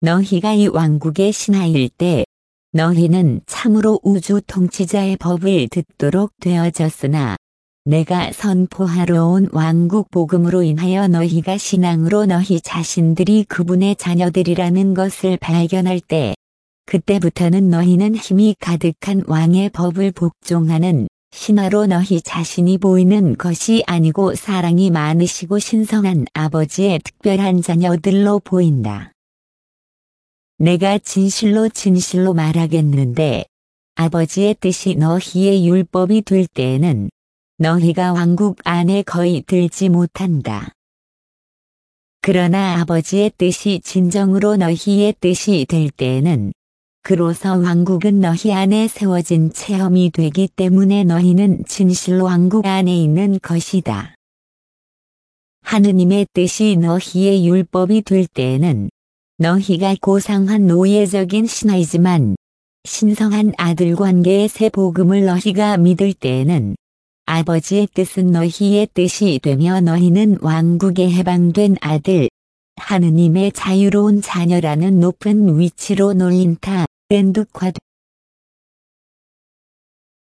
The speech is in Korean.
너희가 이 왕국의 신하일 때 너희는 참으로 우주 통치자의 법을 듣도록 되어졌으나 내가 선포하러 온 왕국 복음으로 인하여 너희가 신앙으로 너희 자신들이 그분의 자녀들이라는 것을 발견할 때 그때부터는 너희는 힘이 가득한 왕의 법을 복종하는 신하로 너희 자신이 보이는 것이 아니고 사랑이 많으시고 신성한 아버지의 특별한 자녀들로 보인다. 내가 진실로 진실로 말하겠는데 아버지의 뜻이 너희의 율법이 될 때에는 너희가 왕국 안에 거의 들지 못한다. 그러나 아버지의 뜻이 진정으로 너희의 뜻이 될 때에는 그로서 왕국은 너희 안에 세워진 체험이 되기 때문에 너희는 진실로 왕국 안에 있는 것이다. 하느님의 뜻이 너희의 율법이 될 때에는 너희가 고상한 노예적인 신하이지만 신성한 아들 관계의 새 복음을 너희가 믿을 때에는 아버지의 뜻은 너희의 뜻이 되며 너희는 왕국에 해방된 아들, 하느님의 자유로운 자녀라는 높은 위치로 놀림타, 렌득화되